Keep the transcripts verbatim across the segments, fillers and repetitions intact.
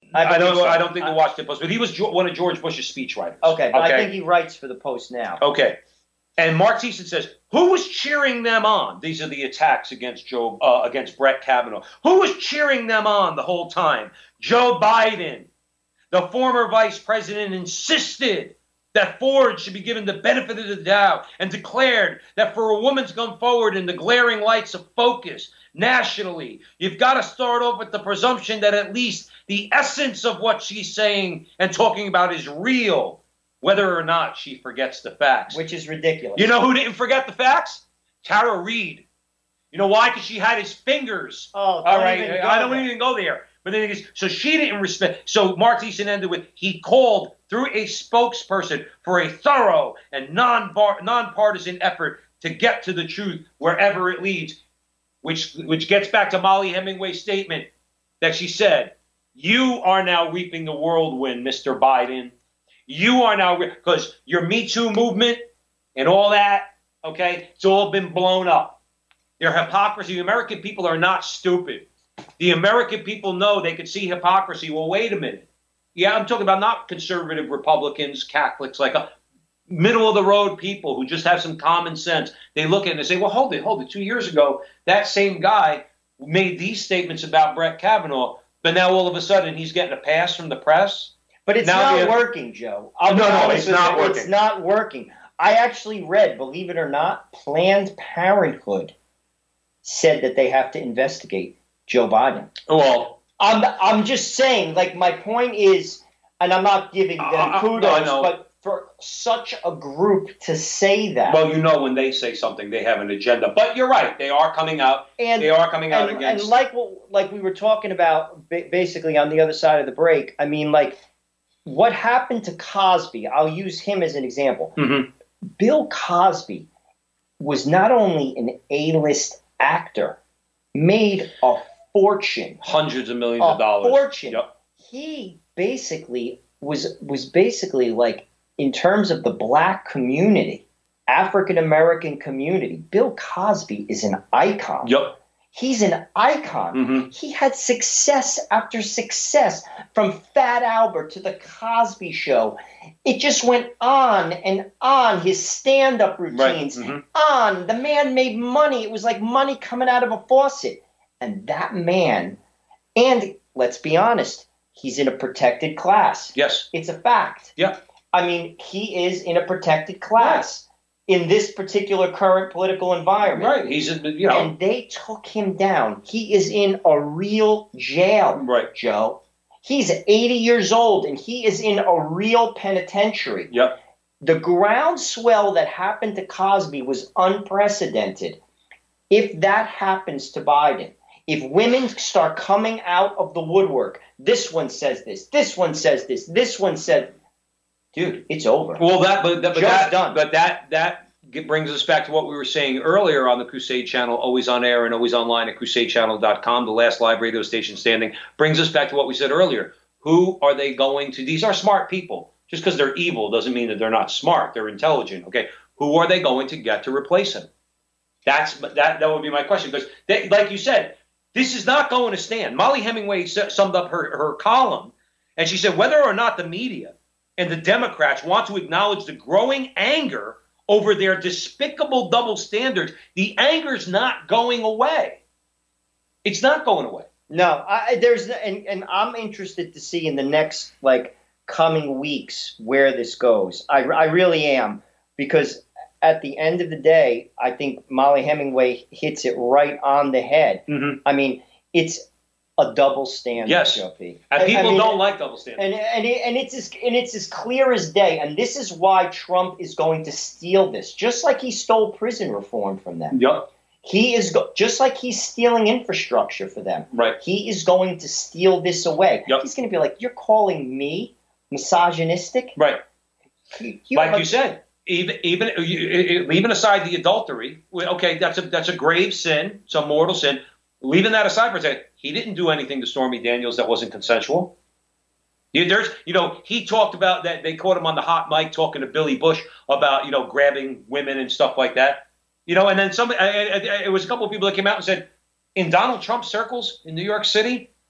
I, I don't. so. I don't think the Washington Post, but he was one of George Bush's speechwriters. Okay, but okay. I think he writes for the Post now. Okay, and Mark Thiessen says, "Who was cheering them on?" These are the attacks against Joe, uh, against Brett Kavanaugh. Who was cheering them on the whole time? Joe Biden, the former vice president, insisted that Ford should be given the benefit of the doubt and declared that for a woman to come forward in the glaring lights of focus nationally, you've got to start off with the presumption that at least the essence of what she's saying and talking about is real, whether or not she forgets the facts. Which is ridiculous. You know who didn't forget the facts? Tara Reid. You know why? Because she had his fingers. Oh, all right. I don't there. even go there. But the thing is, so she didn't respect. So Mark Thiessen ended with, he called through a spokesperson for a thorough and non nonpartisan effort to get to the truth wherever it leads, which which gets back to Molly Hemingway's statement that she said, "You are now reaping the whirlwind, Mister Biden. You are now, because your Me Too movement and all that, okay, it's all been blown up. Your hypocrisy. The American people are not stupid. The American people know they could see hypocrisy. Well, wait a minute. Yeah, I'm talking about not conservative Republicans, Catholics, like a middle of the road people who just have some common sense. They look at it and they say, well, hold it, hold it. Two years ago, that same guy made these statements about Brett Kavanaugh, but now all of a sudden he's getting a pass from the press. But it's now not working, Joe. I'll no, no, it's not you, working. It's not working. I actually read, believe it or not, Planned Parenthood said that they have to investigate Joe Biden. Well, I'm I'm just saying, like, my point is, and I'm not giving them uh, kudos, no, but for such a group to say that. Well, you know, when they say something, they have an agenda. But you're right; they are coming out. And they are coming out and, against. And like what, like we were talking about, basically on the other side of the break. I mean, like, what happened to Cosby? I'll use him as an example. Mm-hmm. Bill Cosby was not only an A-list actor, made a fortune, hundreds of millions a of dollars, fortune. Yep. He basically was was basically like, in terms of the black community, African American community, Bill Cosby is an icon. Yep. He's an icon. Mm-hmm. He had success after success, from Fat Albert to the Cosby Show. It just went on and on. His stand-up routines, right. mm-hmm. on. The man made money. It was like money coming out of a faucet. And that man, and let's be honest, he's in a protected class. Yes. It's a fact. Yeah. I mean, he is in a protected class. In this particular current political environment. Right. He's, you know. And they took him down. He is in a real jail, right. Joe. He's eighty years old, and he is in a real penitentiary. Yep. The groundswell that happened to Cosby was unprecedented. If that happens to Biden, if women start coming out of the woodwork, this one says this, this one says this, this one said, dude, it's over. Well, that, but, that, but Just that, done. but that, that brings us back to what we were saying earlier on the Crusade Channel, always on air and always online at crusade channel dot com, the last live radio station standing. Brings us back to what we said earlier. Who are they going to? These are smart people. Just because they're evil doesn't mean that they're not smart. They're intelligent. Okay. Who are they going to get to replace him? That's that. That would be my question. Because, they, like you said, this is not going to stand. Molly Hemingway summed up her, her column, and she said whether or not the media and the Democrats want to acknowledge the growing anger over their despicable double standards, the anger's not going away. It's not going away. No, I, there's and, and I'm interested to see in the next like coming weeks where this goes. I, I really am, because at the end of the day, I think Molly Hemingway hits it right on the head. Mm-hmm. I mean, it's a double standard, yes. Joe P. And people I mean, don't like double standards. And and, it, and it's as and it's as clear as day. And this is why Trump is going to steal this, just like he stole prison reform from them. Yep. He is go- just like he's stealing infrastructure for them. Right. He is going to steal this away. Yep. He's going to be like, "You're calling me misogynistic?" Right. You, you like are- you said, even even leaving aside the adultery, okay, that's a that's a grave sin, it's a mortal sin. Leaving that aside for a second, he didn't do anything to Stormy Daniels that wasn't consensual. There's, you know, he talked about that. They caught him on the hot mic talking to Billy Bush about, you know, grabbing women and stuff like that. You know, and then some, it was a couple of people that came out and said, in Donald Trump circles in New York City,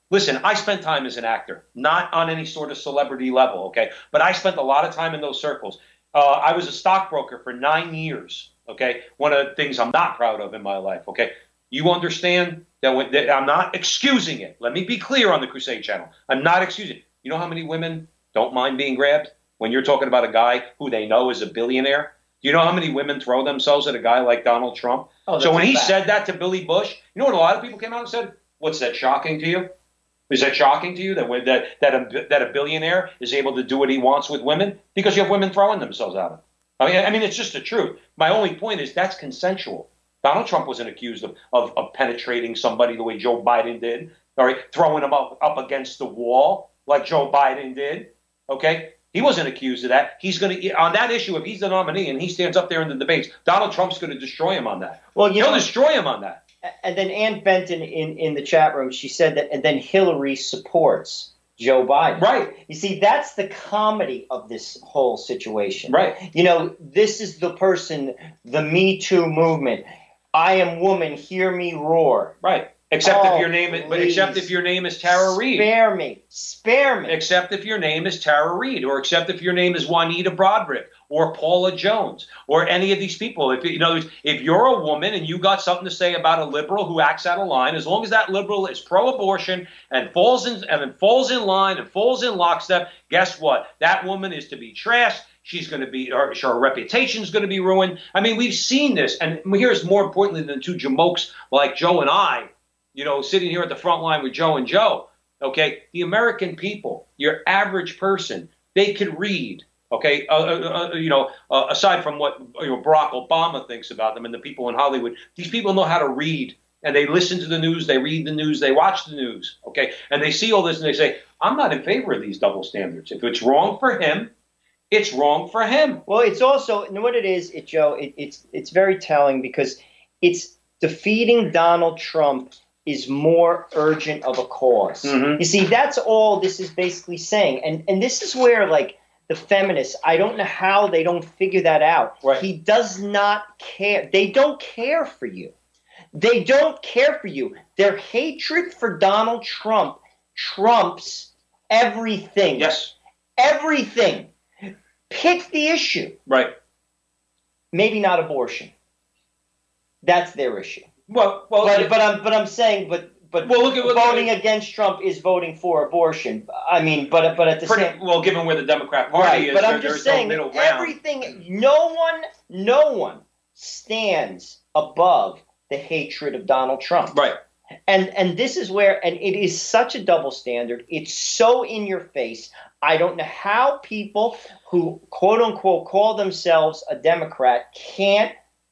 Listen, I spent time as an actor, not on any sort of celebrity level, okay? But I spent a lot of time in those circles. Uh, I was a stockbroker for nine years, okay? One of the things I'm not proud of in my life, okay? You understand that, when, that I'm not excusing it. Let me be clear on the Crusade Channel. I'm not excusing it. You know how many women don't mind being grabbed when you're talking about a guy who they know is a billionaire? Do you know how many women throw themselves at a guy like Donald Trump? Oh, so when he fact. said that to Billy Bush, you know what a lot of people came out and said? What's that shocking to you? Is that shocking to you that that that a, that a billionaire is able to do what he wants with women? Because you have women throwing themselves at him. I mean, I mean, it's just the truth. My only point is that's consensual. Donald Trump wasn't accused of, of, of penetrating somebody the way Joe Biden did, all right, throwing him up, up against the wall like Joe Biden did, okay? He wasn't accused of that. He's going to, on that issue, if he's the nominee and he stands up there in the debates, Donald Trump's going to destroy him on that. Well, you He'll know, destroy him on that. And then Ann Benton in, in the chat room, she said that, and then Hillary supports Joe Biden. Right. You see, that's the comedy of this whole situation. Right. You know, this is the person, the Me Too movement. I am woman, hear me roar. Right. Except oh, if your name is, but except if your name is Tara Reid. Spare me. Spare me. Except if your name is Tara Reid, or except if your name is Juanita Broaddrick, or Paula Jones, or any of these people. If you know, if you're a woman and you got something to say about a liberal who acts out of line, as long as that liberal is pro-abortion and falls in and falls in line and falls in lockstep, guess what? That woman is to be trashed. She's going to be, or her reputation is going to be ruined. I mean, we've seen this, and here's more importantly than two jamokes like Joe and I. You know, sitting here at the front line with Joe and Joe, okay, the American people, your average person, they could read, okay, uh, uh, uh, you know, uh, aside from what you know, Barack Obama thinks about them and the people in Hollywood, these people know how to read, and they listen to the news, they read the news, they watch the news, okay, and they see all this and they say, I'm not in favor of these double standards. If it's wrong for him, it's wrong for him. Well, it's also, and what it is, it, Joe, it, it's it's very telling because it's defeating Donald Trump is more urgent of a cause. Mm-hmm. You see, that's all this is basically saying. And and this is where, like, the feminists, I don't know how they don't figure that out. Right. He does not care. They don't care for you. They don't care for you. Their hatred for Donald Trump trumps everything. Yes. Everything. Pick the issue. Right. Maybe not abortion. That's their issue. Well, well, but, it, but I'm but I'm saying but but well, look at, look voting at, against Trump is voting for abortion. I mean, but but at the pretty, same well, given where the Democrat Party right, is, but there, I'm just there's saying no middle ground. everything. No one, no one stands above the hatred of Donald Trump. Right. And and this is where, and it is such a double standard. It's so in your face. I don't know how people who quote unquote call themselves a Democrat can't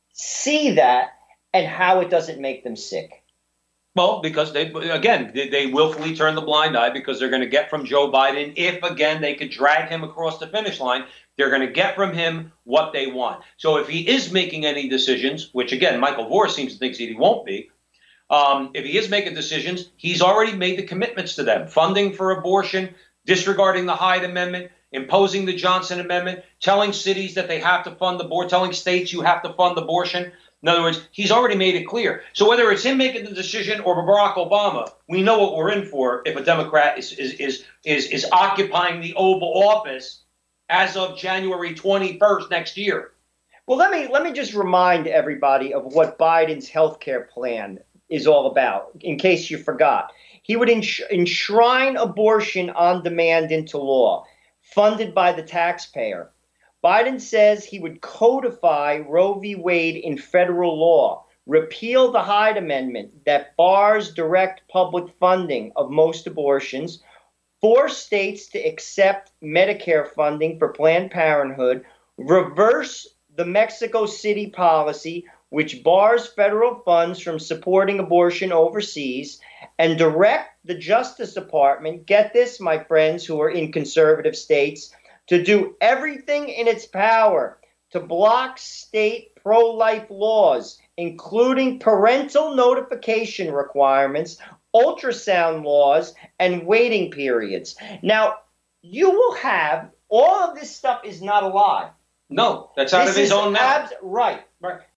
see that. And how it doesn't make them sick. Well, because they, again, they, they willfully turn the blind eye because they're going to get from Joe Biden, if, again, they could drag him across the finish line, they're going to get from him what they want. So if he is making any decisions, which, again, Michael Vore seems to think that he won't be, um, if he is making decisions, he's already made the commitments to them. Funding for abortion, disregarding the Hyde Amendment, imposing the Johnson Amendment, telling cities that they have to fund abortion, telling states you have to fund abortion. In other words, he's already made it clear. So whether it's him making the decision or Barack Obama, we know what we're in for if a Democrat is is is is, is occupying the Oval Office as of January twenty-first next year. Well, let me let me just remind everybody of what Biden's health care plan is all about, in case you forgot. He would ensh- enshrine abortion on demand into law, funded by the taxpayer. Biden says he would codify Roe v. Wade in federal law, repeal the Hyde Amendment that bars direct public funding of most abortions, force states to accept Medicare funding for Planned Parenthood, reverse the Mexico City policy, which bars federal funds from supporting abortion overseas, and direct the Justice Department, get this, my friends who are in conservative states, to do everything in its power to block state pro-life laws, including parental notification requirements, ultrasound laws, and waiting periods. Now, you will have, all of this stuff is not a lie. No, that's out This of his is own mouth. abs- right. Right.